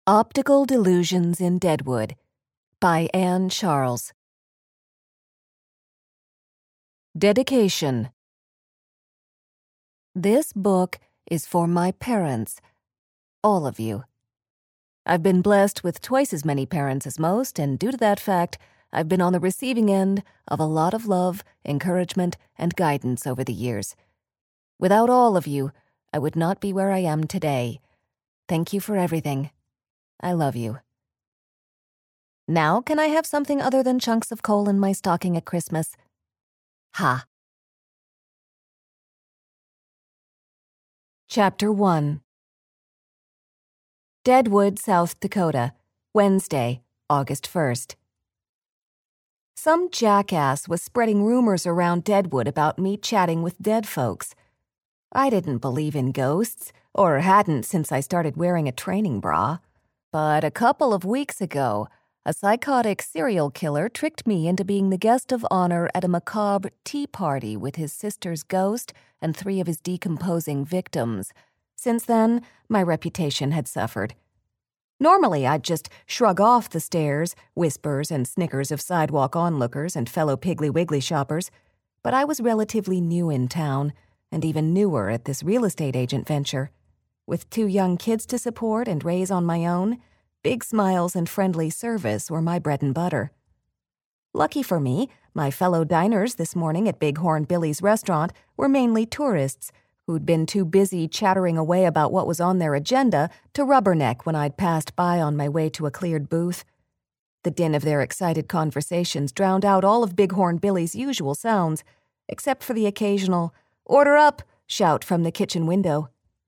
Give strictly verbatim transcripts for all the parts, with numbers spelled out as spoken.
Optical Delusions in Deadwood by Anne Charles. Dedication. This book is for my parents, all of you. I've been blessed with twice as many parents as most, and due to that fact, I've been on the receiving end of a lot of love, encouragement, and guidance over the years. Without all of you, I would not be where I am today. Thank you for everything. I love you. Now can I have something other than chunks of coal in my stocking at Christmas? Ha. Chapter one. Deadwood, South Dakota, Wednesday, August first. Some jackass was spreading rumors around Deadwood about me chatting with dead folks. I didn't believe in ghosts, or hadn't since I started wearing a training bra. But a couple of weeks ago, a psychotic serial killer tricked me into being the guest of honor at a macabre tea party with his sister's ghost and three of his decomposing victims. Since then, my reputation had suffered. Normally, I'd just shrug off the stares, whispers, and snickers of sidewalk onlookers and fellow Piggly Wiggly shoppers, but I was relatively new in town, and even newer at this real estate agent venture. With two young kids to support and raise on my own, big smiles and friendly service were my bread and butter. Lucky for me, my fellow diners this morning at Bighorn Billy's restaurant were mainly tourists who'd been too busy chattering away about what was on their agenda to rubberneck when I'd passed by on my way to a cleared booth. The din of their excited conversations drowned out all of Bighorn Billy's usual sounds, except for the occasional "Order up!" shout from the kitchen window.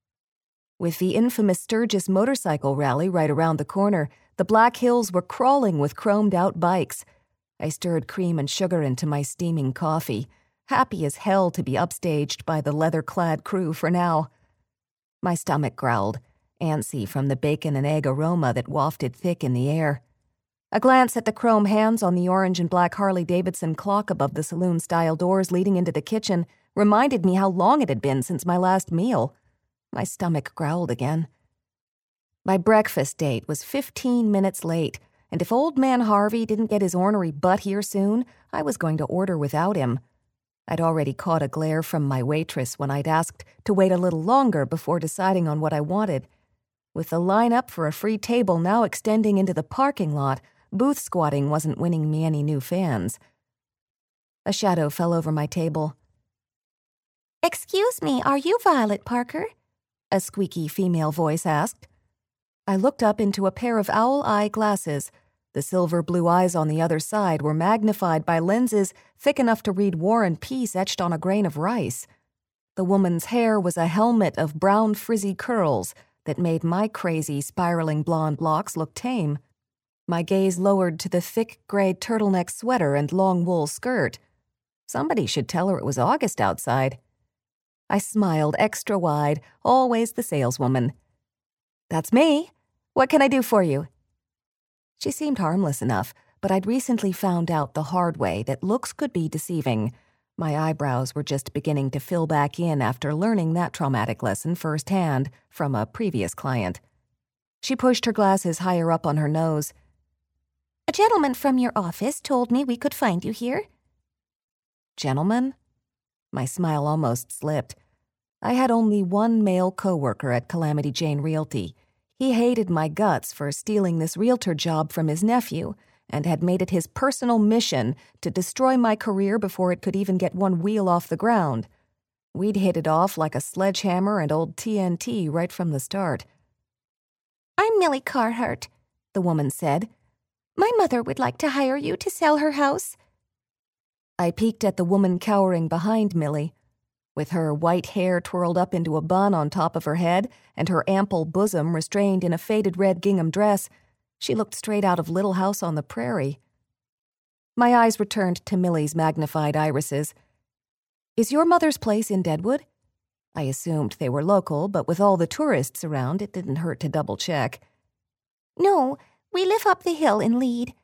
With the infamous Sturgis motorcycle rally right around the corner, the Black Hills were crawling with chromed-out bikes. I stirred cream and sugar into my steaming coffee, happy as hell to be upstaged by the leather-clad crew for now. My stomach growled, antsy from the bacon and egg aroma that wafted thick in the air. A glance at the chrome hands on the orange and black Harley-Davidson clock above the saloon-style doors leading into the kitchen reminded me how long it had been since my last meal. My stomach growled again. My breakfast date was fifteen minutes late, and if old man Harvey didn't get his ornery butt here soon, I was going to order without him. I'd already caught a glare from my waitress when I'd asked to wait a little longer before deciding on what I wanted. With the line up for a free table now extending into the parking lot, booth squatting wasn't winning me any new fans. A shadow fell over my table. "Excuse me, are you Violet Parker?" a squeaky female voice asked. I looked up into a pair of owl-eye glasses. The silver-blue eyes on the other side were magnified by lenses thick enough to read War and Peace etched on a grain of rice. The woman's hair was a helmet of brown frizzy curls that made my crazy, spiraling blonde locks look tame. My gaze lowered to the thick gray turtleneck sweater and long wool skirt. Somebody should tell her it was August outside. I smiled extra wide, always the saleswoman. "That's me. What can I do for you?" She seemed harmless enough, but I'd recently found out the hard way that looks could be deceiving. My eyebrows were just beginning to fill back in after learning that traumatic lesson firsthand from a previous client. She pushed her glasses higher up on her nose. "A gentleman from your office told me we could find you here." "Gentleman?" My smile almost slipped. I had only one male coworker at Calamity Jane Realty. He hated my guts for stealing this realtor job from his nephew and had made it his personal mission to destroy my career before it could even get one wheel off the ground. We'd hit it off like a sledgehammer and old T N T right from the start. "I'm Millie Carhart," the woman said. "My mother would like to hire you to sell her house." I peeked at the woman cowering behind Millie. With her white hair twirled up into a bun on top of her head and her ample bosom restrained in a faded red gingham dress, she looked straight out of Little House on the Prairie. My eyes returned to Millie's magnified irises. "Is your mother's place in Deadwood?" I assumed they were local, but with all the tourists around, it didn't hurt to double-check. "No, we live up the hill in Lead."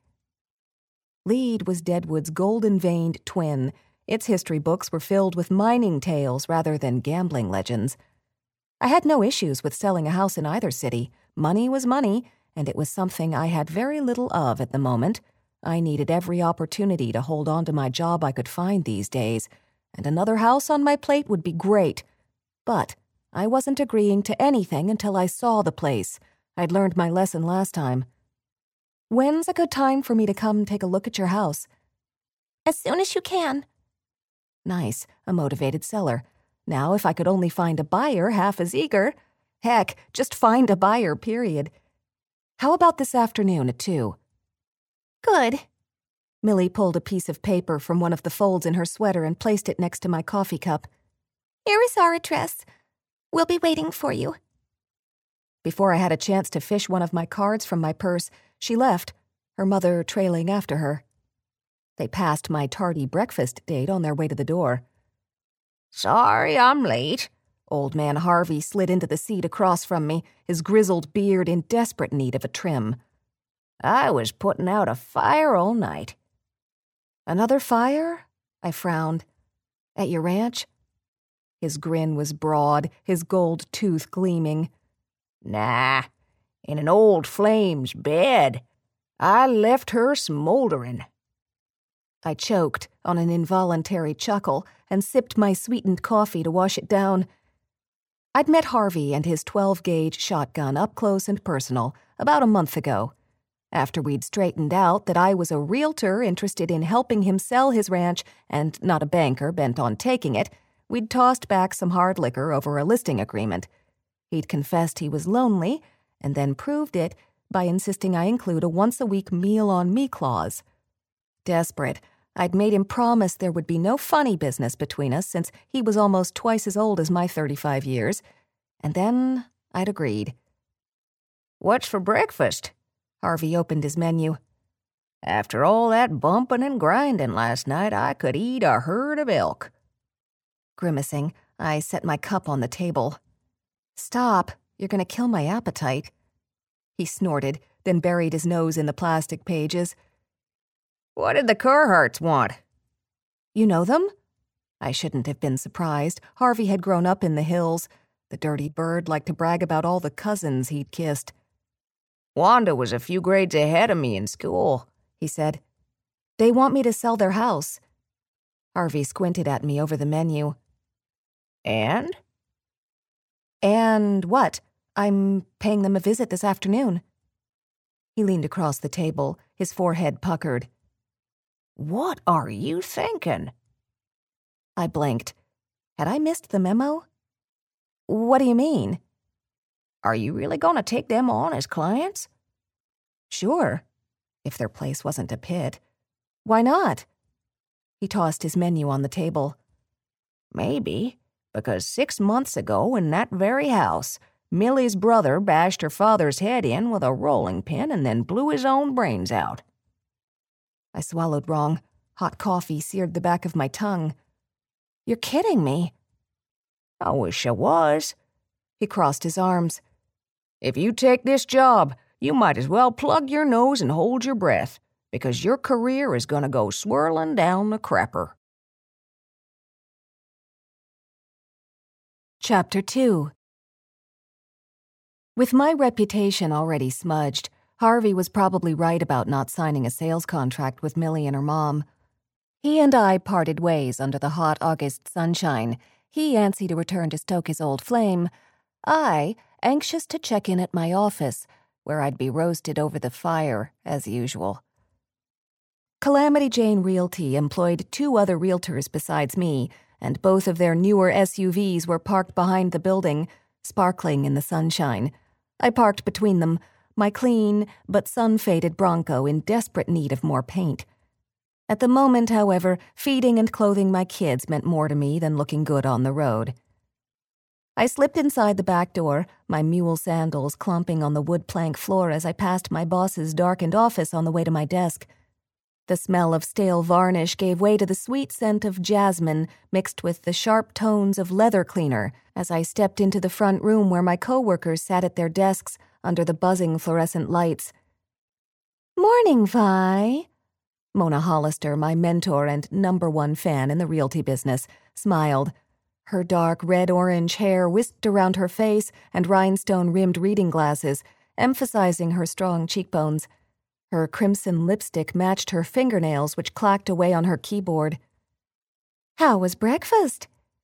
Lead was Deadwood's golden-veined twin. Its history books were filled with mining tales rather than gambling legends. I had no issues with selling a house in either city. Money was money, and it was something I had very little of at the moment. I needed every opportunity to hold on to my job I could find these days, and another house on my plate would be great. But I wasn't agreeing to anything until I saw the place. I'd learned my lesson last time. When's a good time for me to come take a look at your house? As soon as you can. Nice, a motivated seller. Now, if I could only find a buyer half as eager. Heck, just find a buyer, period. How about this afternoon at two? Good. Millie pulled a piece of paper from one of the folds in her sweater and placed it next to my coffee cup. Here is our address. We'll be waiting for you. Before I had a chance to fish one of my cards from my purse, she left, her mother trailing after her. They passed my tardy breakfast date on their way to the door. Sorry I'm late. Old man Harvey slid into the seat across from me, his grizzled beard in desperate need of a trim. I was putting out a fire all night. Another fire? I frowned. At your ranch? His grin was broad, his gold tooth gleaming. Nah, in an old flame's bed. I left her smoldering. I choked on an involuntary chuckle and sipped my sweetened coffee to wash it down. I'd met Harvey and his twelve-gauge shotgun up close and personal about a month ago. After we'd straightened out that I was a realtor interested in helping him sell his ranch and not a banker bent on taking it, we'd tossed back some hard liquor over a listing agreement. He'd confessed he was lonely, and then proved it by insisting I include a once-a-week meal-on-me clause. Desperate, I'd made him promise there would be no funny business between us since he was almost twice as old as my thirty-five years, and then I'd agreed. What's for breakfast? Harvey opened his menu. After all that bumping and grinding last night, I could eat a herd of elk. Grimacing, I set my cup on the table. Stop, you're going to kill my appetite. He snorted, then buried his nose in the plastic pages. What did the Carharts want? You know them? I shouldn't have been surprised. Harvey had grown up in the hills. The dirty bird liked to brag about all the cousins he'd kissed. Wanda was a few grades ahead of me in school, he said. They want me to sell their house. Harvey squinted at me over the menu. And? And what? I'm paying them a visit this afternoon. He leaned across the table, his forehead puckered. What are you thinking? I blinked. Had I missed the memo? What do you mean? Are you really going to take them on as clients? Sure, if their place wasn't a pit. Why not? He tossed his menu on the table. Maybe, because six months ago in that very house, Millie's brother bashed her father's head in with a rolling pin and then blew his own brains out. I swallowed wrong. Hot coffee seared the back of my tongue. You're kidding me. I wish I was. He crossed his arms. If you take this job, you might as well plug your nose and hold your breath, because your career is going to go swirling down the crapper. Chapter two. With my reputation already smudged, Harvey was probably right about not signing a sales contract with Millie and her mom. He and I parted ways under the hot August sunshine, he antsy to return to stoke his old flame, I anxious to check in at my office, where I'd be roasted over the fire, as usual. Calamity Jane Realty employed two other realtors besides me, and both of their newer S U Vs were parked behind the building, sparkling in the sunshine. I parked between them, my clean but sun-faded Bronco in desperate need of more paint. At the moment, however, feeding and clothing my kids meant more to me than looking good on the road. I slipped inside the back door, my mule sandals clumping on the wood plank floor as I passed my boss's darkened office on the way to my desk. The smell of stale varnish gave way to the sweet scent of jasmine mixed with the sharp tones of leather cleaner as I stepped into the front room where my coworkers sat at their desks under the buzzing fluorescent lights. "Morning, Vi." Mona Hollister, my mentor and number one fan in the realty business, smiled. Her dark red-orange hair whisked around her face and rhinestone-rimmed reading glasses, emphasizing her strong cheekbones. Her crimson lipstick matched her fingernails, which clacked away on her keyboard. How was breakfast?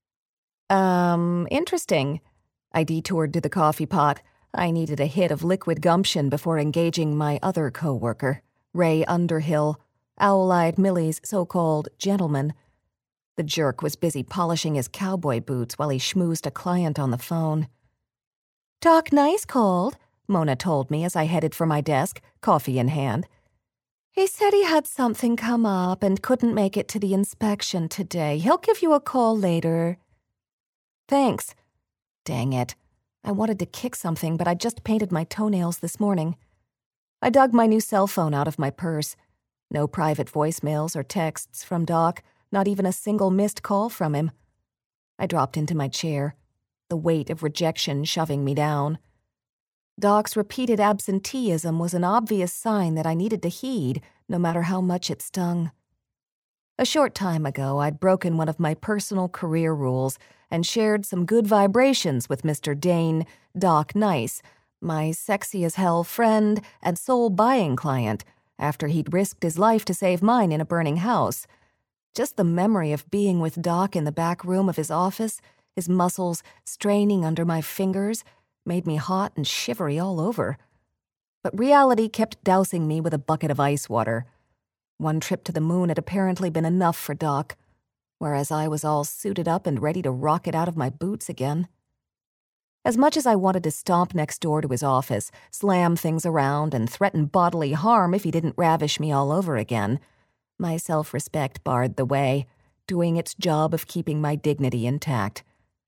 Um, interesting. I detoured to the coffee pot. I needed a hit of liquid gumption before engaging my other co-worker, Ray Underhill, Owl-eyed Millie's so-called gentleman. The jerk was busy polishing his cowboy boots while he schmoozed a client on the phone. Doc Nice called, Mona told me as I headed for my desk, coffee in hand. He said he had something come up and couldn't make it to the inspection today. He'll give you a call later. Thanks. Dang it. I wanted to kick something, but I just painted my toenails this morning. I dug my new cell phone out of my purse. No private voicemails or texts from Doc, not even a single missed call from him. I dropped into my chair, the weight of rejection shoving me down. Doc's repeated absenteeism was an obvious sign that I needed to heed, no matter how much it stung. A short time ago, I'd broken one of my personal career rules and shared some good vibrations with Mister Dane, Doc Nice, my sexy-as-hell friend and sole buying client, after he'd risked his life to save mine in a burning house. Just the memory of being with Doc in the back room of his office, his muscles straining under my fingers, made me hot and shivery all over. But reality kept dousing me with a bucket of ice water. One trip to the moon had apparently been enough for Doc, whereas I was all suited up and ready to rocket out of my boots again. As much as I wanted to stomp next door to his office, slam things around, and threaten bodily harm if he didn't ravish me all over again, my self-respect barred the way, doing its job of keeping my dignity intact.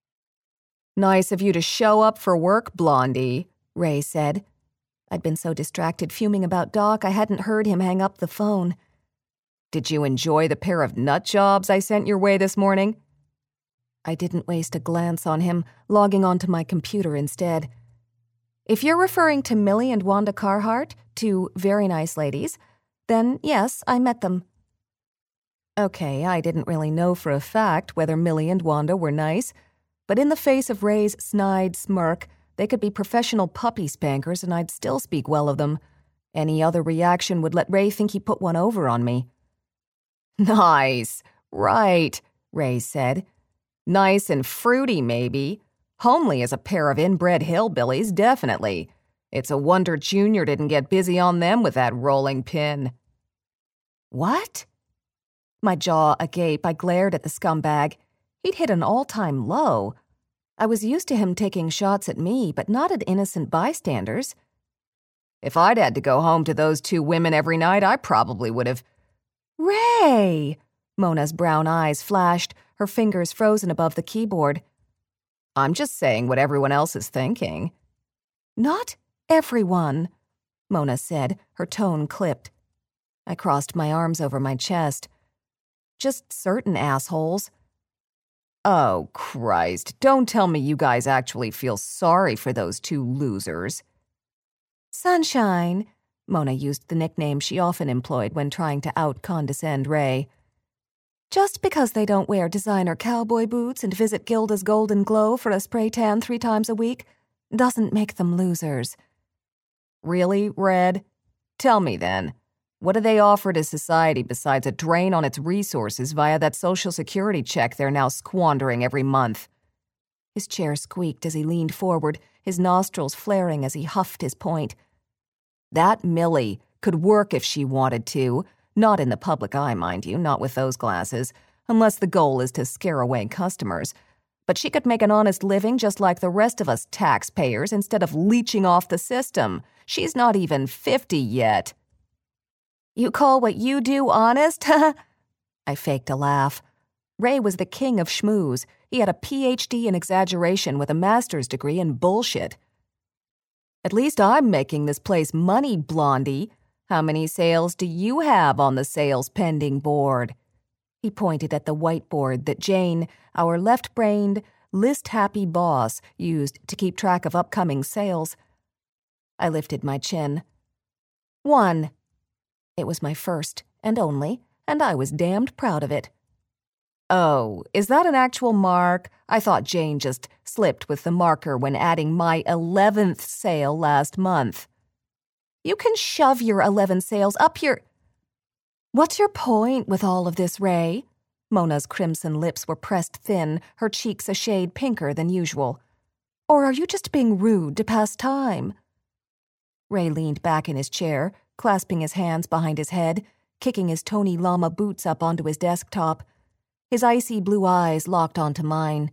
"Nice of you to show up for work, Blondie," Ray said. I'd been so distracted fuming about Doc I hadn't heard him hang up the phone. "Did you enjoy the pair of nut jobs I sent your way this morning?" I didn't waste a glance on him, logging onto my computer instead. "If you're referring to Millie and Wanda Carhart, two very nice ladies, then yes, I met them." Okay, I didn't really know for a fact whether Millie and Wanda were nice, but in the face of Ray's snide smirk, they could be professional puppy spankers and I'd still speak well of them. Any other reaction would let Ray think he put one over on me. "Nice, right," Ray said. "Nice and fruity, maybe. Homely as a pair of inbred hillbillies, definitely. It's a wonder Junior didn't get busy on them with that rolling pin." "What?" My jaw agape, I glared at the scumbag. He'd hit an all-time low. I was used to him taking shots at me, but not at innocent bystanders. "If I'd had to go home to those two women every night, I probably would have—" "Ray!" Mona's brown eyes flashed, her fingers frozen above the keyboard. "I'm just saying what everyone else is thinking." "Not everyone," Mona said, her tone clipped. I crossed my arms over my chest. "Just certain assholes." "Oh, Christ, don't tell me you guys actually feel sorry for those two losers." "Sunshine," Mona used the nickname she often employed when trying to out-condescend Ray. "Just because they don't wear designer cowboy boots and visit Gilda's Golden Glow for a spray tan three times a week doesn't make them losers." "Really, Red? Tell me then. What do they offer to society besides a drain on its resources via that Social Security check they're now squandering every month?" His chair squeaked as he leaned forward, his nostrils flaring as he huffed his point. "That Millie could work if she wanted to. Not in the public eye, mind you, not with those glasses, unless the goal is to scare away customers. But she could make an honest living just like the rest of us taxpayers instead of leeching off the system. She's not even fifty yet." "You call what you do honest?" I faked a laugh. Ray was the king of schmooze. He had a P H D in exaggeration with a master's degree in bullshit. "At least I'm making this place money, Blondie. How many sales do you have on the sales pending board?" He pointed at the whiteboard that Jane, our left-brained, list-happy boss, used to keep track of upcoming sales. I lifted my chin. "One." It was my first and only, and I was damned proud of it. "Oh, is that an actual mark? I thought Jane just slipped with the marker when adding my eleventh sale last month." You can shove your eleven sales up your— What's your point with all of this, Ray? Mona's crimson lips were pressed thin, her cheeks a shade pinker than usual. Or are you just being rude to pass time? Ray leaned back in his chair, clasping his hands behind his head, kicking his Tony Lama boots up onto his desktop. His icy blue eyes locked onto mine.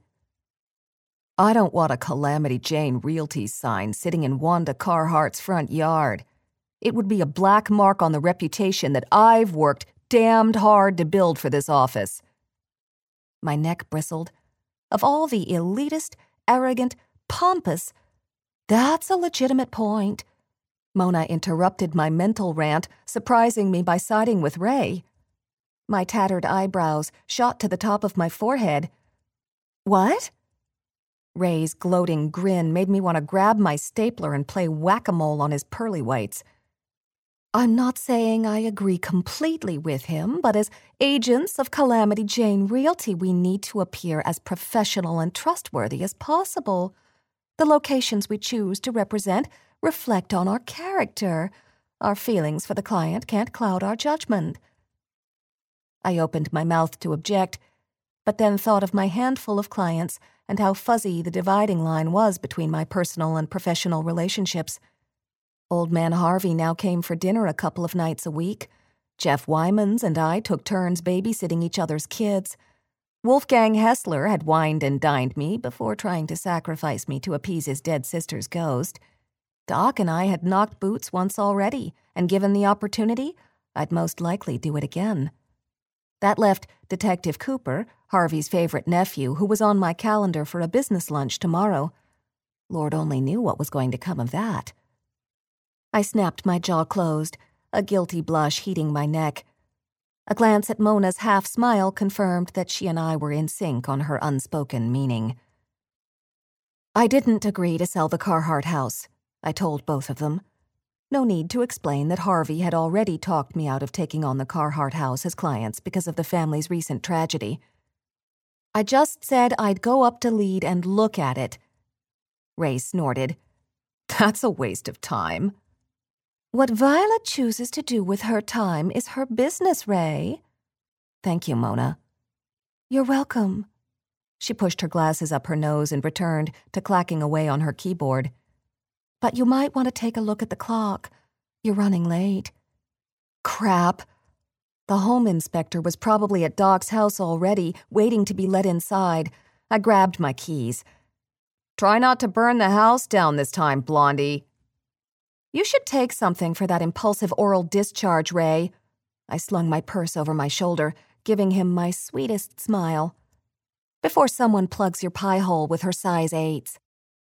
I don't want a Calamity Jane Realty sign sitting in Wanda Carhart's front yard. It would be a black mark on the reputation that I've worked damned hard to build for this office. My neck bristled. Of all the elitist, arrogant, pompous— That's a legitimate point. Mona interrupted my mental rant, surprising me by siding with Ray. My tattered eyebrows shot to the top of my forehead. What? Ray's gloating grin made me want to grab my stapler and play whack-a-mole on his pearly whites. I'm not saying I agree completely with him, but as agents of Calamity Jane Realty, we need to appear as professional and trustworthy as possible. The locations we choose to represent reflect on our character. Our feelings for the client can't cloud our judgment. I opened my mouth to object, but then thought of my handful of clients and how fuzzy the dividing line was between my personal and professional relationships. Old Man Harvey now came for dinner a couple of nights a week. Jeff Wymans and I took turns babysitting each other's kids. Wolfgang Hessler had wined and dined me before trying to sacrifice me to appease his dead sister's ghost. Doc and I had knocked boots once already, and given the opportunity, I'd most likely do it again. That left Detective Cooper, Harvey's favorite nephew, who was on my calendar for a business lunch tomorrow. Lord only knew what was going to come of that. I snapped my jaw closed, a guilty blush heating my neck. A glance at Mona's half-smile confirmed that she and I were in sync on her unspoken meaning. I didn't agree to sell the Carhart house, I told both of them. No need to explain that Harvey had already talked me out of taking on the Carhart house as clients because of the family's recent tragedy. I just said I'd go up to Lead and look at it. Ray snorted. That's a waste of time. What Violet chooses to do with her time is her business, Ray. Thank you, Mona. You're welcome. She pushed her glasses up her nose and returned to clacking away on her keyboard. But you might want to take a look at the clock. You're running late. Crap. The home inspector was probably at Doc's house already, waiting to be let inside. I grabbed my keys. Try not to burn the house down this time, Blondie. You should take something for that impulsive oral discharge, Ray. I slung my purse over my shoulder, giving him my sweetest smile. Before someone plugs your pie hole with her size eights.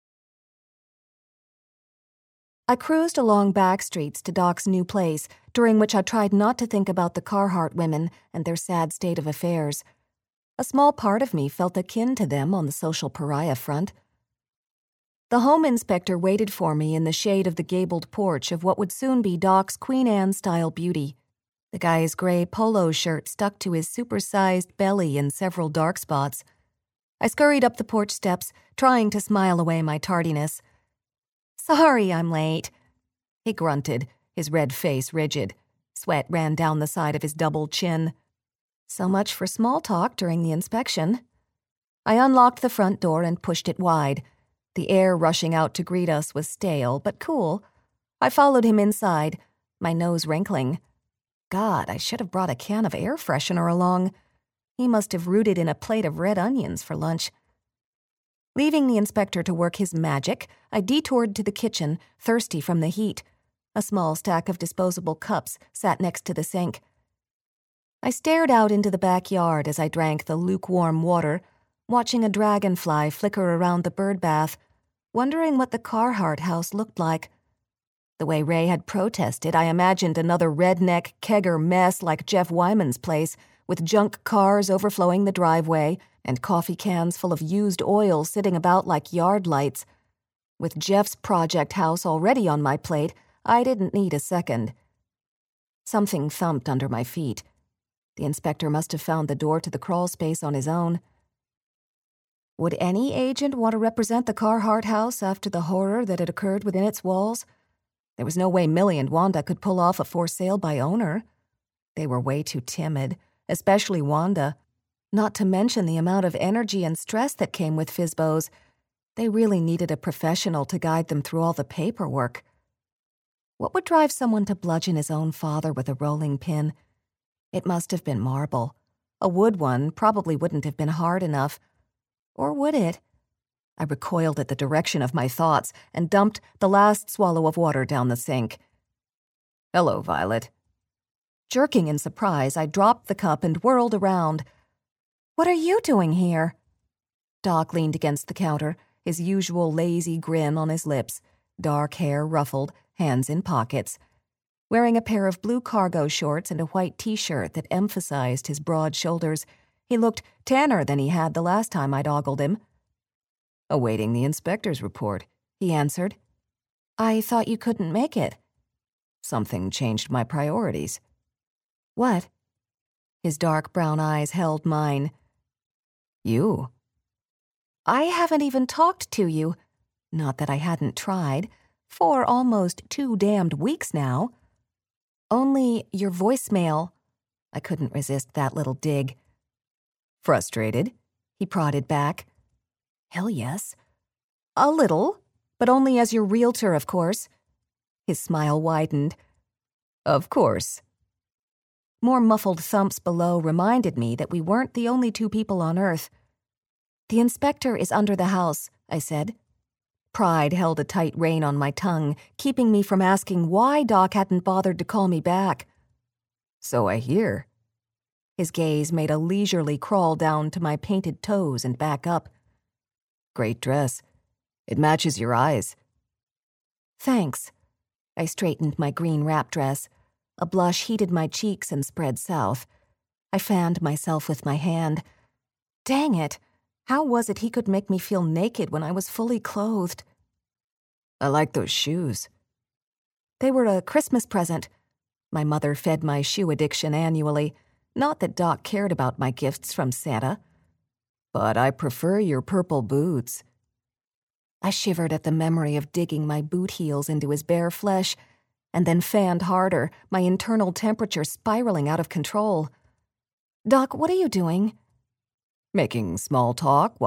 I cruised along back streets to Doc's new place, during which I tried not to think about the Carhart women and their sad state of affairs. A small part of me felt akin to them on the social pariah front. The home inspector waited for me in the shade of the gabled porch of what would soon be Doc's Queen Anne-style beauty. The guy's gray polo shirt stuck to his super-sized belly in several dark spots. I scurried up the porch steps, trying to smile away my tardiness. Sorry I'm late. He grunted, his red face rigid. Sweat ran down the side of his double chin. So much for small talk during the inspection. I unlocked the front door and pushed it wide. The air rushing out to greet us was stale, but cool. I followed him inside, my nose wrinkling. God, I should have brought a can of air freshener along. He must have rooted in a plate of red onions for lunch. Leaving the inspector to work his magic, I detoured to the kitchen, thirsty from the heat. A small stack of disposable cups sat next to the sink. I stared out into the backyard as I drank the lukewarm water, watching a dragonfly flicker around the bird bath, wondering what the Carhart house looked like. The way Ray had protested, I imagined another redneck kegger mess like Jeff Wyman's place, with junk cars overflowing the driveway and coffee cans full of used oil sitting about like yard lights. With Jeff's project house already on my plate, I didn't need a second. Something thumped under my feet. The inspector must have found the door to the crawl space on his own. Would any agent want to represent the Carhart house after the horror that had occurred within its walls? There was no way Millie and Wanda could pull off a for sale by owner. They were way too timid, especially Wanda. Not to mention the amount of energy and stress that came with F S B Os. They really needed a professional to guide them through all the paperwork. What would drive someone to bludgeon his own father with a rolling pin? It must have been marble. A wood one probably wouldn't have been hard enough. Or would it? I recoiled at the direction of my thoughts and dumped the last swallow of water down the sink. "Hello, Violet." Jerking in surprise, I dropped the cup and whirled around. "What are you doing here?" Doc leaned against the counter, his usual lazy grin on his lips, dark hair ruffled, hands in pockets. Wearing a pair of blue cargo shorts and a white t-shirt that emphasized his broad shoulders, he looked tanner than he had the last time I'd ogled him. "Awaiting the inspector's report," he answered. "I thought you couldn't make it." "Something changed my priorities." "What?" His dark brown eyes held mine. "You." "I haven't even talked to you, not that I hadn't tried, for almost two damned weeks now. Only your voicemail." I couldn't resist that little dig. "Frustrated?" he prodded back. "Hell yes." "A little, but only as your realtor, of course." His smile widened. "Of course." More muffled thumps below reminded me that we weren't the only two people on Earth. "The inspector is under the house," I said. Pride held a tight rein on my tongue, keeping me from asking why Doc hadn't bothered to call me back. "So I hear." His gaze made a leisurely crawl down to my painted toes and back up. "Great dress. It matches your eyes." "Thanks." I straightened my green wrap dress. A blush heated my cheeks and spread south. I fanned myself with my hand. Dang it! How was it he could make me feel naked when I was fully clothed? "I like those shoes." "They were a Christmas present." My mother fed my shoe addiction annually. Not that Doc cared about my gifts from Santa. "But I prefer your purple boots." I shivered at the memory of digging my boot heels into his bare flesh, and then fanned harder, my internal temperature spiraling out of control. "Doc, what are you doing?" "Making small talk while